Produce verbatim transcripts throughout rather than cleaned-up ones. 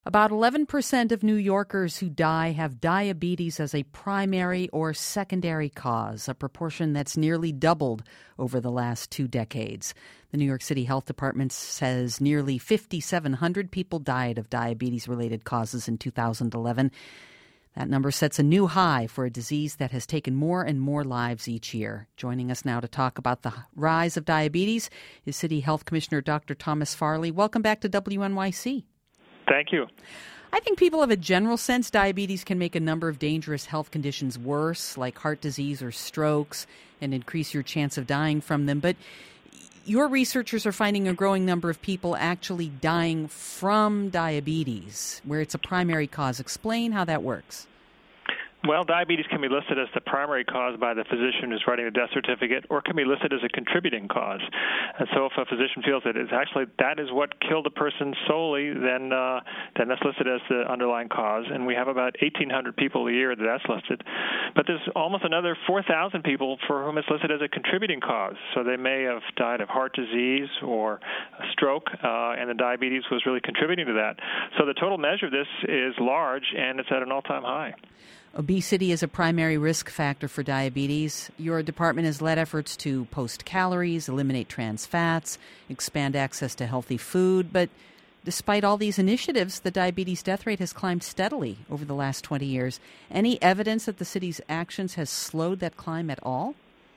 About eleven percent of New Yorkers who die have diabetes as a primary or secondary cause, a proportion that's nearly doubled over the last two decades. The New York City Health Department says nearly five thousand seven hundred people died of diabetes-related causes in two thousand eleven. That number sets a new high for a disease that has taken more and more lives each year. Joining us now to talk about the rise of diabetes is City Health Commissioner Doctor Thomas Farley. Welcome back to W N Y C. Thank you. I think people have a general sense diabetes can make a number of dangerous health conditions worse, like heart disease or strokes, and increase your chance of dying from them. But your researchers are finding a growing number of people actually dying from diabetes, where it's a primary cause. Explain how that works. Well, diabetes can be listed as the primary cause by the physician who's writing the death certificate, or can be listed as a contributing cause. And so if a physician feels that it's actually that is what killed a person solely, then uh, then that's listed as the underlying cause. And we have about eighteen hundred people a year that that's listed. But there's almost another four thousand people for whom it's listed as a contributing cause. So they may have died of heart disease or a stroke, uh, and the diabetes was really contributing to that. So the total measure of this is large, and it's at an all-time high. Obesity is a primary risk factor for diabetes. Your department has led efforts to post calories, eliminate trans fats, expand access to healthy food. But despite all these initiatives, the diabetes death rate has climbed steadily over the last twenty years. Any evidence that the city's actions has slowed that climb at all?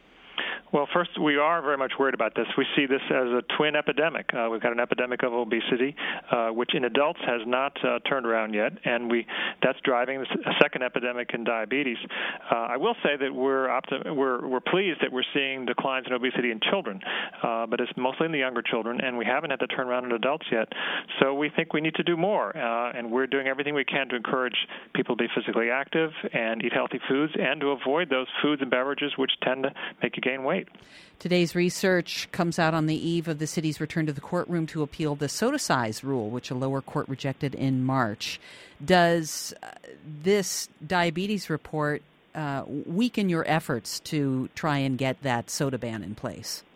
Well, first, we are very much worried about this. We see this as a twin epidemic. Uh, we've got an epidemic of obesity, uh, which in adults has not uh, turned around yet, and we that's driving a second epidemic in diabetes. Uh, I will say that we're, optim- we're we're pleased that we're seeing declines in obesity in children, uh, but it's mostly in the younger children, and we haven't had the turnaround in adults yet. So we think we need to do more, uh, and we're doing everything we can to encourage people to be physically active and eat healthy foods, and to avoid those foods and beverages which tend to make you gain weight. Today's research comes out on the eve of the city's return to the courtroom to appeal the soda size rule, which a lower court rejected in March. Does uh, this diabetes report uh, weaken your efforts to try and get that soda ban in place?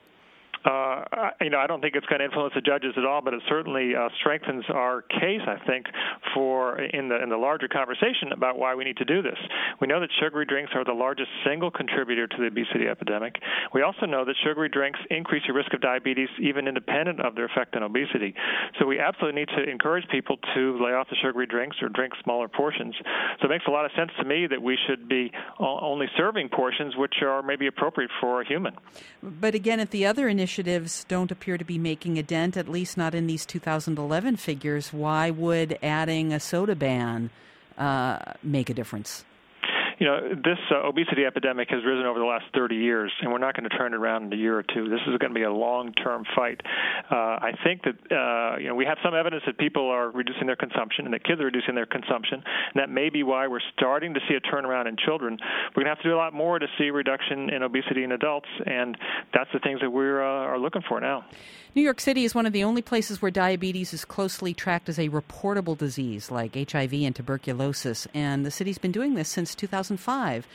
Uh, you know, I don't think it's going to influence the judges at all, but it certainly uh, strengthens our case, I think, for in the in the larger conversation about why we need to do this. We know that sugary drinks are the largest single contributor to the obesity epidemic. We also know that sugary drinks increase your risk of diabetes even independent of their effect on obesity. So we absolutely need to encourage people to lay off the sugary drinks or drink smaller portions. So it makes a lot of sense to me that we should be only serving portions which are maybe appropriate for a human. But again, at the other initiatives don't appear to be making a dent, at least not in these two thousand eleven figures. Why would adding a soda ban uh, make a difference? You know, this uh, obesity epidemic has risen over the last thirty years, and we're not going to turn it around in a year or two. This is going to be a long-term fight. Uh, I think that, uh, you know, we have some evidence that people are reducing their consumption and that kids are reducing their consumption, and that may be why we're starting to see a turnaround in children. We're going to have to do a lot more to see a reduction in obesity in adults, and that's the things that we uh, are looking for now. New York City is one of the only places where diabetes is closely tracked as a reportable disease like H I V and tuberculosis, and the city's been doing this since two thousand five.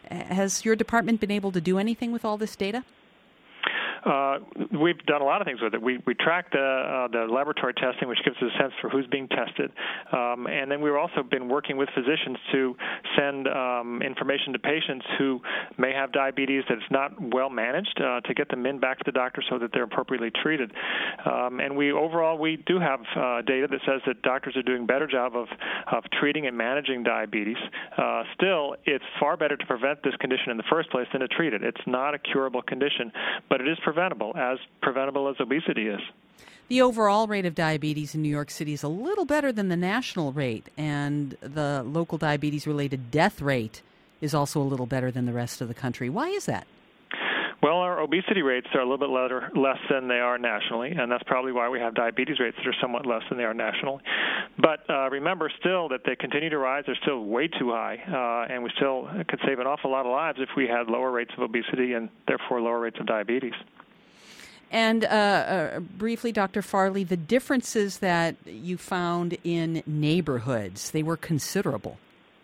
Has your department been able to do anything with all this data? Uh, we've done a lot of things with it. We we track the uh, the laboratory testing, which gives us a sense for who's being tested, um, and then we've also been working with physicians to send um, information to patients who may have diabetes that's not well managed uh, to get them in back to the doctor so that they're appropriately treated. Um, and we overall we do have uh, data that says that doctors are doing a better job of of treating and managing diabetes. Uh, still, it's far better to prevent this condition in the first place than to treat it. It's not a curable condition, but it is preventable, as preventable as obesity is. The overall rate of diabetes in New York City is a little better than the national rate, and the local diabetes-related death rate is also a little better than the rest of the country. Why is that? Well, our obesity rates are a little bit letter, less than they are nationally, and that's probably why we have diabetes rates that are somewhat less than they are nationally. But uh, remember still that they continue to rise. They're still way too high, uh, and we still could save an awful lot of lives if we had lower rates of obesity and therefore lower rates of diabetes. And uh, uh, briefly, Doctor Farley, the differences that you found in neighborhoods, they were considerable.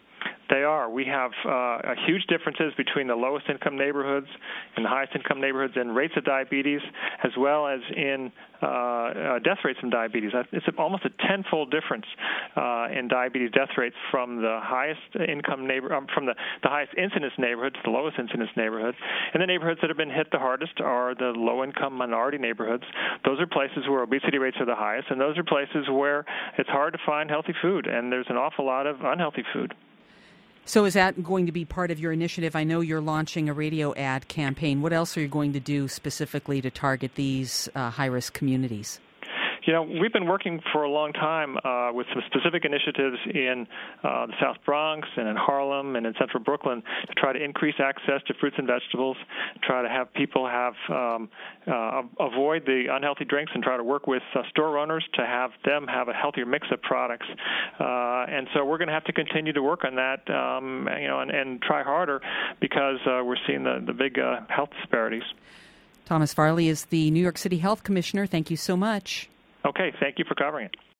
They are. We have uh, huge differences between the lowest income neighborhoods and the highest income neighborhoods in rates of diabetes, as well as in uh, uh, death rates from diabetes. It's almost a tenfold difference uh, in diabetes death rates from the highest income neighbor, um, from the, the highest incidence neighborhoods to the lowest incidence neighborhoods. And the neighborhoods that have been hit the hardest are the low income minority neighborhoods. Those are places where obesity rates are the highest, and those are places where it's hard to find healthy food, and there's an awful lot of unhealthy food. So is that going to be part of your initiative? I know you're launching a radio ad campaign. What else are you going to do specifically to target these uh, high-risk communities? You know, we've been working for a long time uh, with some specific initiatives in uh, the South Bronx and in Harlem and in Central Brooklyn to try to increase access to fruits and vegetables, try to have people have um, uh, avoid the unhealthy drinks, and try to work with uh, store owners to have them have a healthier mix of products. Uh, and so we're going to have to continue to work on that, um, you know, and, and try harder because uh, we're seeing the, the big uh, health disparities. Thomas Farley is the New York City Health Commissioner. Thank you so much. Okay, thank you for covering it.